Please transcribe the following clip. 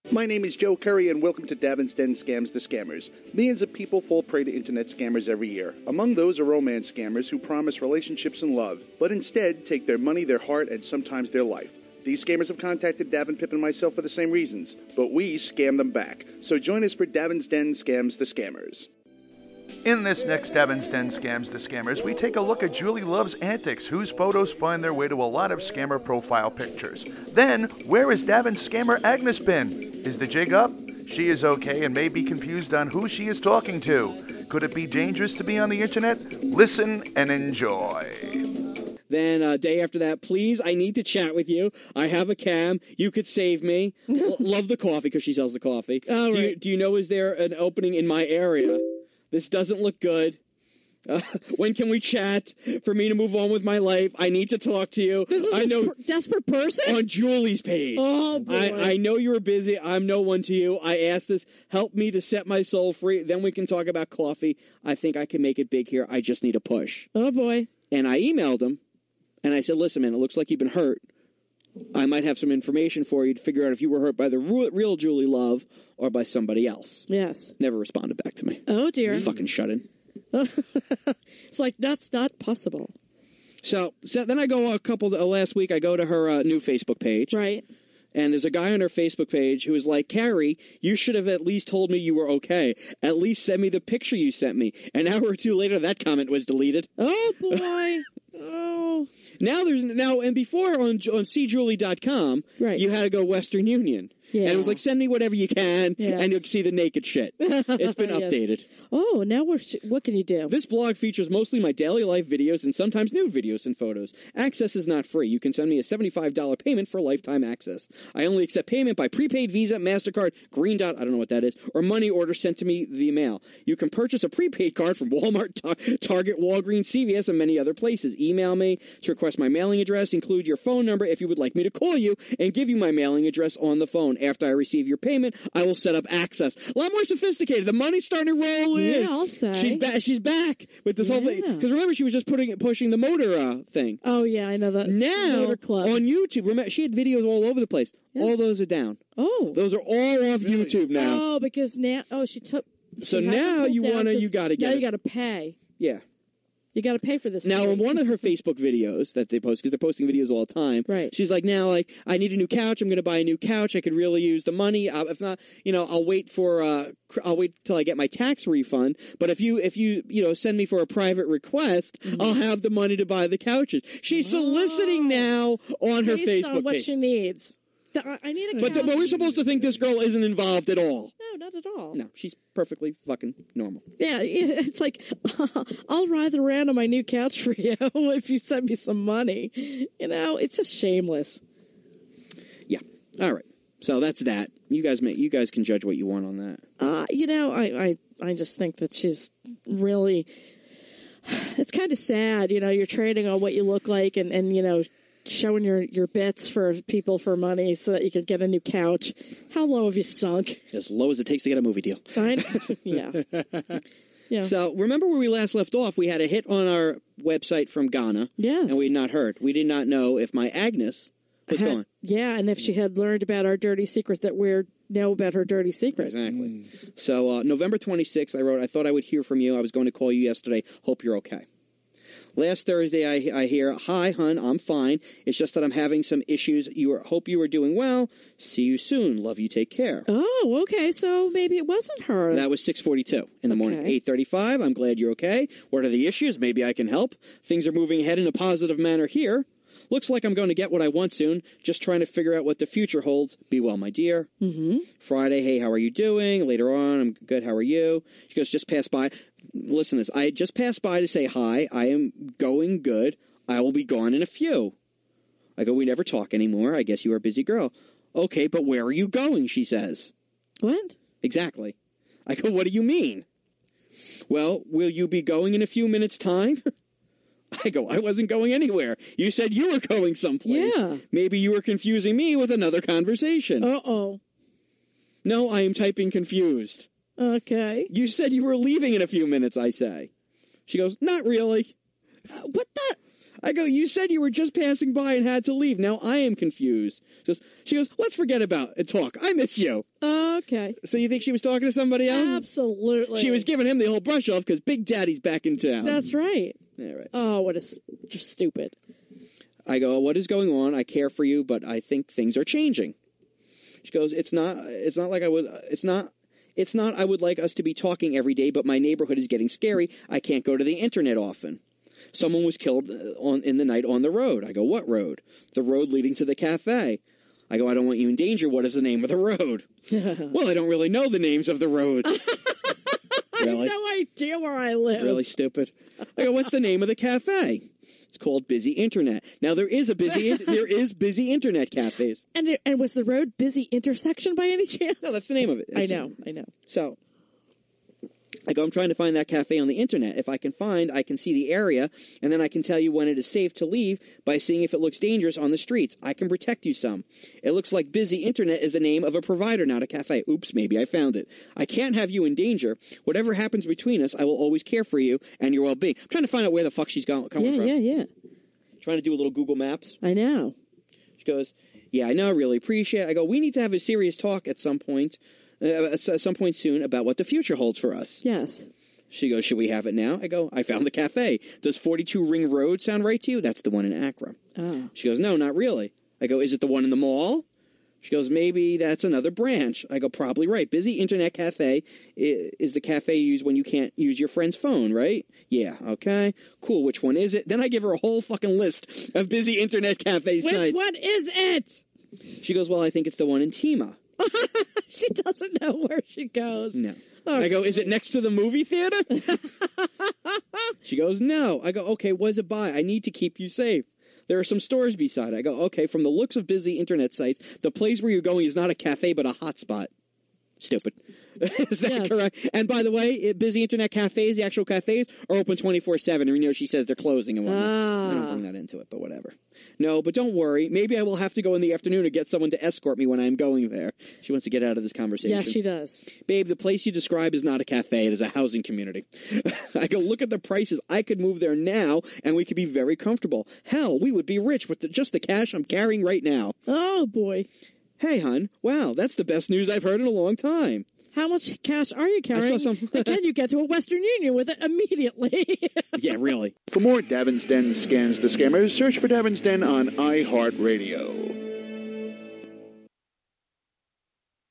My name is Joe Curry, and welcome to Davin's Den Scams the Scammers. Millions of people fall prey to internet scammers every year. Among those are romance scammers who promise relationships and love, but instead take their money, their heart, and sometimes their life. These scammers have contacted Davin, Pip, and myself for the same reasons, but we scam them back. So join us for Davin's Den Scams the Scammers. In this next Davin's Den Scams the Scammers, we take a look at Julie Love's antics, whose photos find their way to a lot of scammer profile pictures. Then, where has Davin's scammer Agnes been? Is the jig up? She is okay and may be confused on who she is talking to. Could it be dangerous to be on the internet? Listen and enjoy. Then a day after that, please, I need to chat with you. I have a cam. You could save me. Love the coffee because she sells the coffee. Oh, right. Do you know, is there an opening in my area? This doesn't look good. When can we chat for me to move on with my life? I need to talk to you. This is a desperate person? On Julie's page. Oh, boy. I know you were busy. I'm no one to you. I asked this. Help me to set my soul free. Then we can talk about coffee. I think I can make it big here. I just need a push. Oh, boy. And I emailed him. And I said, listen, man, it looks like you've been hurt. I might have some information for you to figure out if you were hurt by the real Julie Love or by somebody else. Yes. Never responded back to me. Oh, dear. Fucking shut in. It's like, that's not possible. So then I go last week, I go to her new Facebook page. Right. And there's a guy on her Facebook page who is like, Carrie, you should have at least told me you were okay. At least send me the picture you sent me. An hour or two later, that comment was deleted. Oh, boy. Oh. And before on cjulie.com, right. You had to go Western Union. Yeah. And it was like, send me whatever you can, yes. And you'll see the naked shit. It's been updated. Oh, now what can you do? This blog features mostly my daily life videos and sometimes new videos and photos. Access is not free. You can send me a $75 payment for lifetime access. I only accept payment by prepaid Visa, MasterCard, Green Dot, I don't know what that is, or money order sent to me via mail. You can purchase a prepaid card from Walmart, Target, Walgreens, CVS, and many other places. Email me to request my mailing address. Include your phone number if you would like me to call you and give you my mailing address on the phone. After I receive your payment, I will set up access. A lot more sophisticated. The money's starting to roll in. Yeah, I'll say. She's back with this whole thing. Because remember, she was just pushing the motor thing. Oh, yeah, I know that. Now, Motor Club. on YouTube, remember, she had videos all over the place. Yeah. All those are down. Oh. Those are all off YouTube now. Oh, because now, she took. So now you got to get Now it. you got to pay. Yeah. You got to pay for this. Now, in one of her Facebook videos that they post, because they're posting videos all the time, right? She's like, now, I need a new couch. I'm going to buy a new couch. I could really use the money. If not, I'll wait till I get my tax refund. But if you send me for a private request, mm-hmm. I'll have the money to buy the couches. She's soliciting now on her Facebook on what page. She needs. I need a couch. But we're supposed to think this girl isn't involved at all. No, not at all. No, she's perfectly fucking normal. Yeah, it's like, I'll writhe around on my new couch for you if you send me some money. It's just shameless. Yeah. All right. So that's that. You guys can judge what you want on that. I just think that she's really, it's kind of sad, you're trading on what you look like and showing your bits for people for money so that you can get a new couch. How low have you sunk? As low as it takes to get a movie deal. Yeah. Yeah. So remember where we last left off? We had a hit on our website from Ghana. Yes. And we had not heard. We did not know if my Agnes was gone. Yeah, and if she had learned about our dirty secret that we know about her dirty secret. Exactly. So November 26th, I wrote, I thought I would hear from you. I was going to call you yesterday. Hope you're okay. Last Thursday, I hear, hi, hun, I'm fine. It's just that I'm having some issues. Hope you are doing well. See you soon. Love you. Take care. Oh, okay. So maybe it wasn't her. That was 6:42 in the morning. 8:35. I'm glad you're okay. What are the issues? Maybe I can help. Things are moving ahead in a positive manner here. Looks like I'm going to get what I want soon. Just trying to figure out what the future holds. Be well, my dear. Mm-hmm. Friday, hey, how are you doing? Later on, I'm good. How are you? She goes, just pass by. Listen to this. I just passed by to say hi. I am going good. I will be gone in a few. I go, we never talk anymore. I guess you are a busy girl. Okay, but where are you going? She says. What? Exactly. I go, what do you mean? Well, will you be going in a few minutes' time? I go, I wasn't going anywhere. You said you were going someplace. Yeah. Maybe you were confusing me with another conversation. Uh-oh. No, I am typing confused. Okay. You said you were leaving in a few minutes, I say. She goes, not really. What the? I go, you said you were just passing by and had to leave. Now I am confused. She goes, let's forget about it. Talk. I miss you. Okay. So you think she was talking to somebody else? Absolutely. She was giving him the whole brush off because Big Daddy's back in town. That's right. Yeah, right. Oh, what just stupid. I go, what is going on? I care for you, but I think things are changing. She goes, it's not I would like us to be talking every day, but my neighborhood is getting scary. I can't go to the internet often. Someone was killed in the night on the road. I go, what road? The road leading to the cafe. I go, I don't want you in danger. What is the name of the road? Well, I don't really know the names of the roads. Really? I have no idea where I live. Really stupid. I go, what's the name of the cafe? It's called Busy Internet. Now there is busy internet cafes. And was the road Busy Intersection by any chance? No, that's the name of it. I know. So I go, I'm trying to find that cafe on the internet. If I can see the area, and then I can tell you when it is safe to leave by seeing if it looks dangerous on the streets. I can protect you some. It looks like Busy Internet is the name of a provider, not a cafe. Oops, maybe I found it. I can't have you in danger. Whatever happens between us, I will always care for you and your well-being. I'm trying to find out where the fuck she's coming from. Yeah. Trying to do a little Google Maps. I know. She goes, yeah, I know, really appreciate it. I go, we need to have a serious talk at some point soon about what the future holds for us. Yes. She goes, should we have it now? I go, I found the cafe. Does 42 Ring Road sound right to you? That's the one in Accra. Oh. She goes, no, not really. I go, is it the one in the mall? She goes, maybe that's another branch. I go, probably right. Busy Internet Cafe is the cafe you use when you can't use your friend's phone, right? Yeah, okay. Cool, which one is it? Then I give her a whole fucking list of Busy Internet Cafe sites. Which one is it? She goes, well, I think it's the one in Tima. She doesn't know where she goes. No. Oh, I go, is it next to the movie theater? She goes, no. I go, okay, what does it by? I need to keep you safe. There are some stores beside. I go, okay, from the looks of busy internet sites, the place where you're going is not a cafe but a hotspot. Stupid. Is that correct? And by the way, busy internet cafes, the actual cafes, are open 24/7. And she says they're closing and whatnot. I don't bring that into it, but whatever. No, but don't worry. Maybe I will have to go in the afternoon to get someone to escort me when I'm going there. She wants to get out of this conversation. Yeah, she does. Babe, the place you describe is not a cafe. It is a housing community. I go, look at the prices. I could move there now, and we could be very comfortable. Hell, we would be rich with just the cash I'm carrying right now. Oh, boy. Hey, hon. Wow, that's the best news I've heard in a long time. How much cash are you carrying? I saw some. And can you get to a Western Union with it immediately? Yeah, really. For more Davin's Den Scams the Scammers, search for Davin's Den on iHeartRadio.